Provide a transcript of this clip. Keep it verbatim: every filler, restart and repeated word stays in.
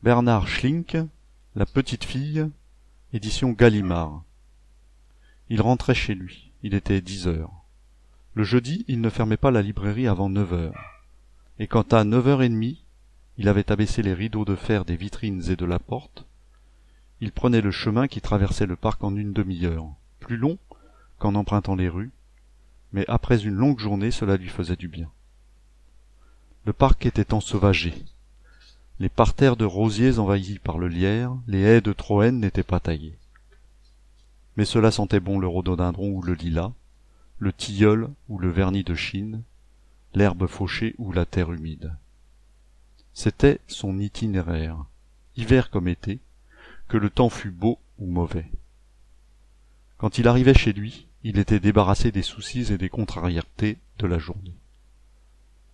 Bernard Schlink, La petite fille, édition Gallimard. Il rentrait chez lui, il était dix heures. Le jeudi, il ne fermait pas la librairie avant neuf heures. Et quand à neuf heures et demie, il avait abaissé les rideaux de fer des vitrines et de la porte, il prenait le chemin qui traversait le parc en une demi-heure, plus long qu'en empruntant les rues, mais après une longue journée, cela lui faisait du bien. Le parc était ensauvagé. Les parterres de rosiers envahis par le lierre, les haies de Troène n'étaient pas taillées. Mais cela sentait bon le rhododendron ou le lilas, le tilleul ou le vernis de Chine, l'herbe fauchée ou la terre humide. C'était son itinéraire, hiver comme été, que le temps fût beau ou mauvais. Quand il arrivait chez lui, il était débarrassé des soucis et des contrariétés de la journée.